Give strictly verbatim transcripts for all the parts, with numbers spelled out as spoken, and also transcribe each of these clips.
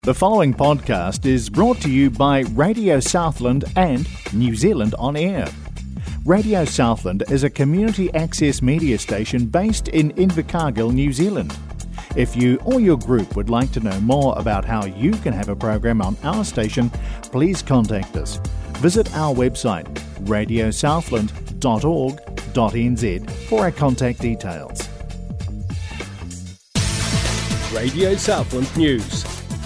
The following podcast is brought to you by Radio Southland and New Zealand On Air. Radio Southland is a community access media station based in Invercargill, New Zealand. If you or your group would like to know more about how you can have a program on our station, please contact us. Visit our website, radio southland dot org dot n z, for our contact details. Radio Southland News.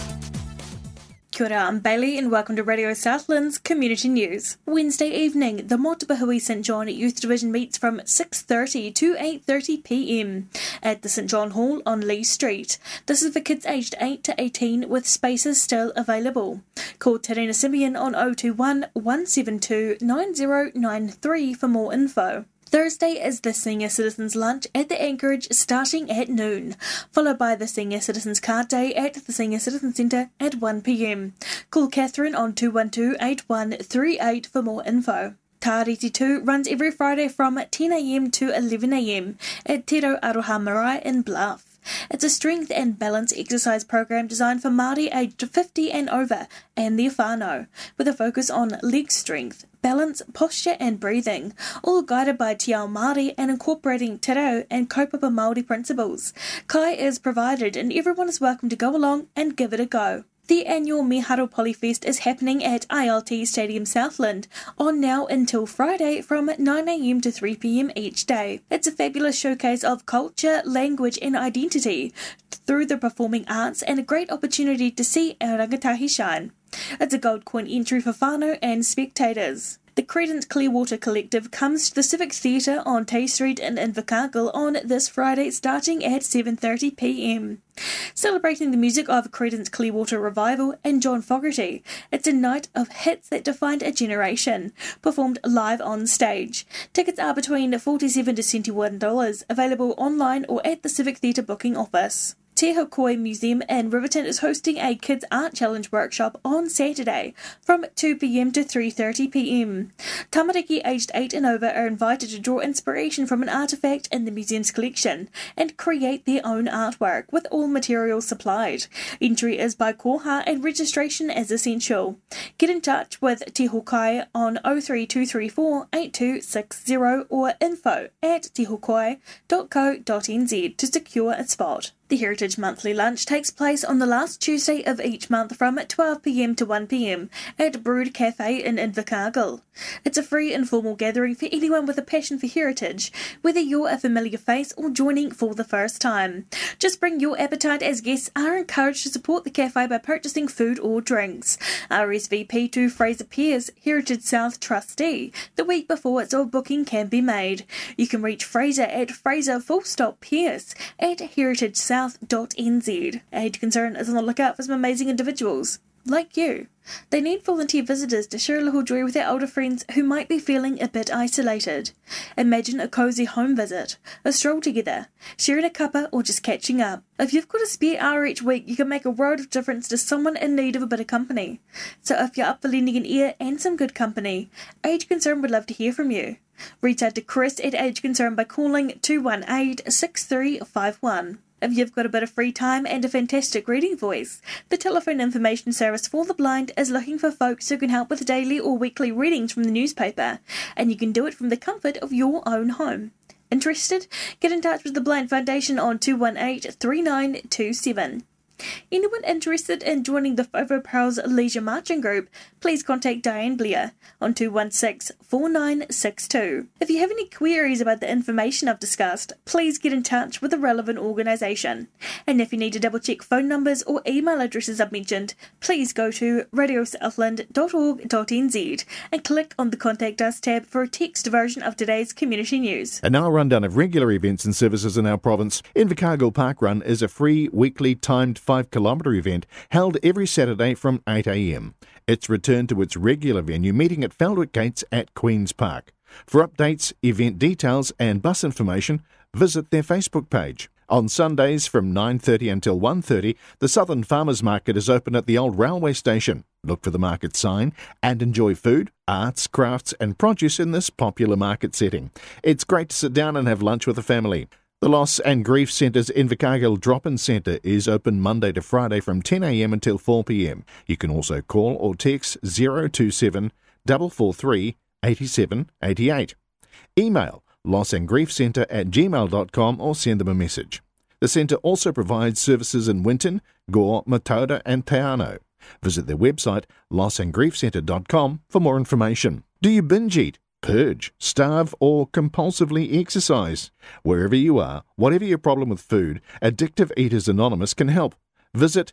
Kia ora, I'm Bailey and welcome to Radio Southland's Community News. Wednesday evening, the Motupahui St John Youth Division meets from six thirty to eight thirty p m at the St John Hall on Lee Street. This is for kids aged eight to eighteen with spaces still available. Call Terena Simeon on oh two one, one seven two, nine oh nine three for more info. Thursday is the Senior Citizens Lunch at the Anchorage starting at noon, followed by the Senior Citizens Card Day at the Senior Citizen Centre at one p m. Call Catherine on two one two, eight one three eight for more info. Tairiti two runs every Friday from ten a m to eleven a m at Te Rau Aroha Marae in Bluff. It's a strength and balance exercise program designed for Māori aged fifty and over and their whānau, with a focus on leg strength, balance, posture and breathing, all guided by Te Ao Māori and incorporating te reo and kaupapa Māori principles. Kai is provided and everyone is welcome to go along and give it a go. The annual Miharo Polyfest is happening at I L T Stadium Southland on now until Friday from nine a m to three p m each day. It's a fabulous showcase of culture, language and identity through the performing arts and a great opportunity to see our rangatahi shine. It's a gold coin entry for whānau and spectators. The Credence Clearwater Collective comes to the Civic Theatre on Tay Street in Invercargill on this Friday starting at seven thirty p m. Celebrating the music of Credence Clearwater Revival and John Fogerty, it's a night of hits that defined a generation, performed live on stage. Tickets are between forty-seven dollars to seventy-one dollars, available online or at the Civic Theatre booking office. Te Hokoi Museum in Riverton is hosting a Kids Art Challenge workshop on Saturday from two p m to three thirty p m. Tamariki aged eight and over are invited to draw inspiration from an artefact in the museum's collection and create their own artwork with all materials supplied. Entry is by koha and registration is essential. Get in touch with Te Hokai on oh three two three four, eight two six oh or info at te hokai dot co dot n z to secure a spot. The Heritage Monthly Lunch takes place on the last Tuesday of each month from twelve p m to one p m at Brood Cafe in Invercargill. It's a free informal gathering for anyone with a passion for heritage, whether you're a familiar face or joining for the first time. Just bring your appetite as guests are encouraged to support the cafe by purchasing food or drinks. R S V P to Fraser Pearce, Heritage South Trustee, the week before so booking can be made. You can reach Fraser at Fraser full stop Pearce at heritage south dot n z. Age Concern is on the lookout for some amazing individuals like you. They need volunteer visitors to share a little joy with their older friends who might be feeling a bit isolated. Imagine a cosy home visit, a stroll together, sharing a cuppa or just catching up. If you've got a spare hour each week, you can make a world of difference to someone in need of a bit of company. So if you're up for lending an ear and some good company, Age Concern would love to hear from you. Reach out to Chris at Age Concern by calling two one eight, six three five one. If you've got a bit of free time and a fantastic reading voice, the Telephone Information Service for the Blind is looking for folks who can help with daily or weekly readings from the newspaper, and you can do it from the comfort of your own home. Interested? Get in touch with the Blind Foundation on two one eight, three nine two seven. Anyone interested in joining the Fovo Prowls Leisure Marching Group, please contact Diane Blair on two one six, four nine six two. If you have any queries about the information I've discussed, please get in touch with the relevant organisation. And if you need to double check phone numbers or email addresses I've mentioned, please go to radio southland dot org dot n z and click on the Contact Us tab for a text version of today's community news. And now a rundown of regular events and services in our province. Invercargill Park Run is a free weekly timed five kilometre event held every Saturday from eight a m. It's returned to its regular venue, meeting at Feldwick Gates at Queen's Park. For updates, event details and bus information, visit their Facebook page. On Sundays from nine thirty until one thirty, the Southern Farmers Market is open at the old railway station. Look for the market sign and enjoy food, arts, crafts and produce in this popular market setting. It's great to sit down and have lunch with the family. The Loss and Grief Centre's Invercargill Drop-In Centre is open Monday to Friday from ten a m until four p m. You can also call or text zero two seven, four four three, eight seven eight eight. Email lossandgriefcentre at gmail dot com or send them a message. The centre also provides services in Winton, Gore, Matauda and Te Anau. Visit their website loss and grief centre dot com for more information. Do you binge eat, purge, starve or compulsively exercise? Wherever you are, whatever your problem with food, Addictive Eaters Anonymous can help. Visit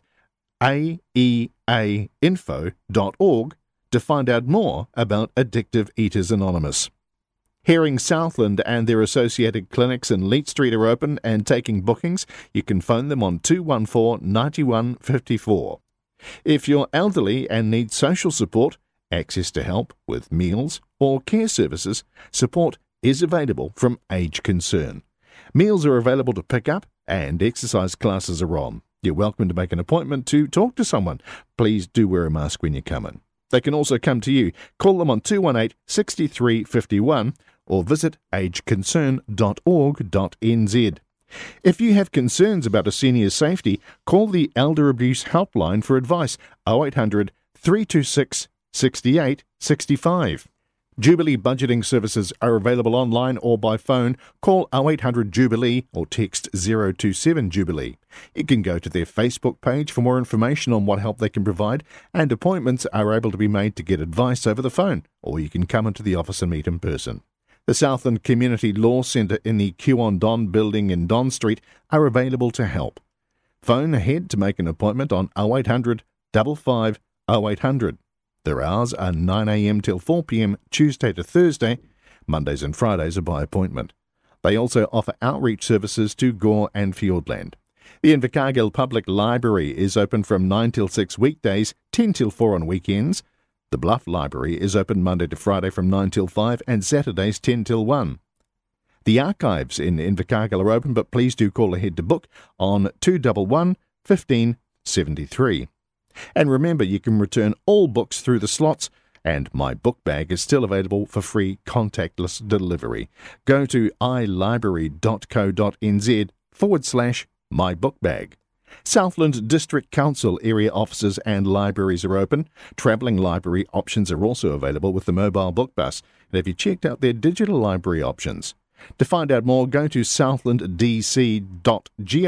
a e a info dot org to find out more about Addictive Eaters Anonymous. Hearing Southland and their associated clinics in Leet Street are open and taking bookings. You can phone them on two one four, nine one five four. If you're elderly and need social support, access to help with meals or care services, support is available from Age Concern. Meals are available to pick up and exercise classes are on. You're welcome to make an appointment to talk to someone. Please do wear a mask when you come in. They can also come to you. Call them on two one eight, six three five one or visit age concern dot org dot n z. If you have concerns about a senior's safety, call the Elder Abuse Helpline for advice, oh eight hundred, three two six, six eight six five. Jubilee budgeting services are available online or by phone. Call oh eight hundred Jubilee or text zero two seven Jubilee. You can go to their Facebook page for more information on what help they can provide, and appointments are able to be made to get advice over the phone, or you can come into the office and meet in person. The Southland Community Law Centre in the Q on Don building in Don Street are available to help. Phone ahead to make an appointment on oh eight hundred, five five, oh eight hundred. Their hours are nine a m till four p m Tuesday to Thursday. Mondays and Fridays are by appointment. They also offer outreach services to Gore and Fiordland. The Invercargill Public Library is open from nine till six weekdays, ten till four on weekends. The Bluff Library is open Monday to Friday from nine till five and Saturdays ten till one. The archives in Invercargill are open, but please do call ahead to book on two one one, one five seven three. And remember, you can return all books through the slots, and My Book Bag is still available for free contactless delivery. Go to ilibrary dot co dot n z forward slash My Book Bag. Southland District Council area offices and libraries are open. Travelling library options are also available with the mobile book bus. And have you checked out their digital library options? To find out more, go to southland d c dot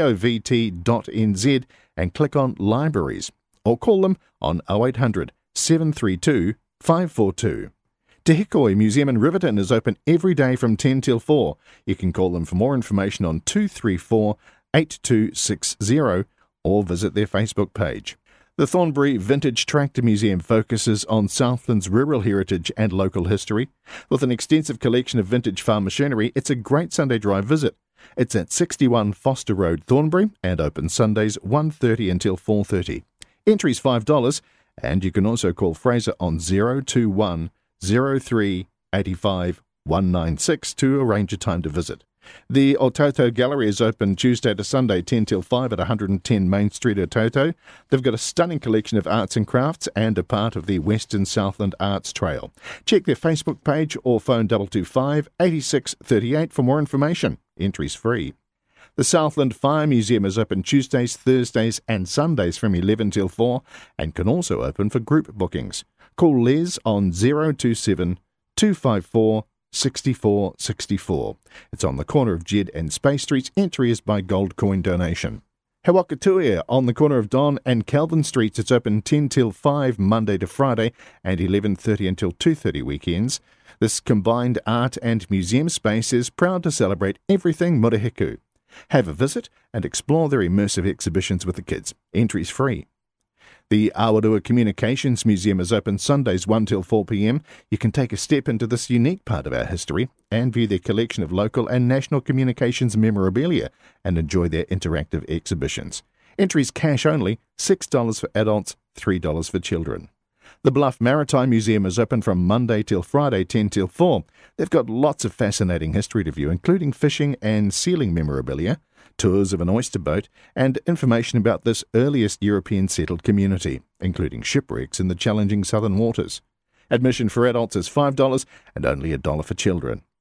govt dot n z and click on Libraries, or call them on oh eight hundred, seven three two, five four two. Te Hikoi Museum in Riverton is open every day from ten till four. You can call them for more information on two three four, eight two six zero or visit their Facebook page. The Thornbury Vintage Tractor Museum focuses on Southland's rural heritage and local history. With an extensive collection of vintage farm machinery, it's a great Sunday drive visit. It's at sixty-one Foster Road, Thornbury, and open Sundays one thirty until four thirty. Entry's five dollars, and you can also call Fraser on zero two one, zero three, eight five, one nine six to arrange a time to visit. The Ototo Gallery is open Tuesday to Sunday, ten till five at one hundred ten Main Street, Ototo. They've got a stunning collection of arts and crafts and a part of the Western Southland Arts Trail. Check their Facebook page or phone two two five, eight six three eight for more information. Entry's free. The Southland Fire Museum is open Tuesdays, Thursdays and Sundays from eleven till four and can also open for group bookings. Call Les on zero two seven, two five four, six four six four. It's on the corner of Jed and Space Streets. Entry is by gold coin donation. Hawakatuia on the corner of Don and Calvin Streets. It's open ten till five Monday to Friday and eleven thirty until two thirty weekends. This combined art and museum space is proud to celebrate everything Murihiku. Have a visit and explore their immersive exhibitions with the kids. Entry's free. The Awarua Communications Museum is open Sundays one till four p m. You can take a step into this unique part of our history and view their collection of local and national communications memorabilia and enjoy their interactive exhibitions. Entries cash only, six dollars for adults, three dollars for children. The Bluff Maritime Museum is open from Monday till Friday, ten till four. They've got lots of fascinating history to view, including fishing and sealing memorabilia, tours of an oyster boat, and information about this earliest European settled community, including shipwrecks in the challenging southern waters. Admission for adults is five dollars and only a dollar for children.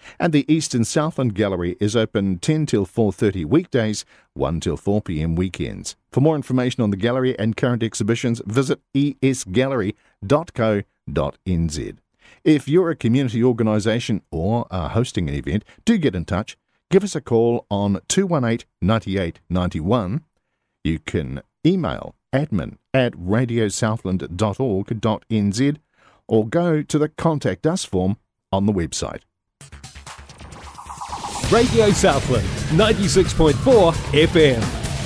And the East and Southland Gallery is open ten till four thirty weekdays, one till four p m weekends. For more information on the gallery and current exhibitions, visit e s gallery dot co dot n z. If you're a community organisation or are hosting an event, do get in touch. Give us a call on two one eight, nine eight nine one. You can email admin at radio southland dot org dot n z or go to the Contact Us form on the website. Radio Southland, ninety-six point four F M.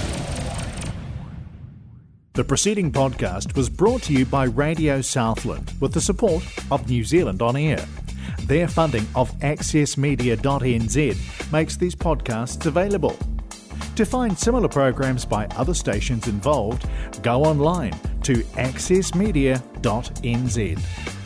The preceding podcast was brought to you by Radio Southland with the support of New Zealand On Air. Their funding of access media dot n z makes these podcasts available. To find similar programs by other stations involved, go online to access media dot n z.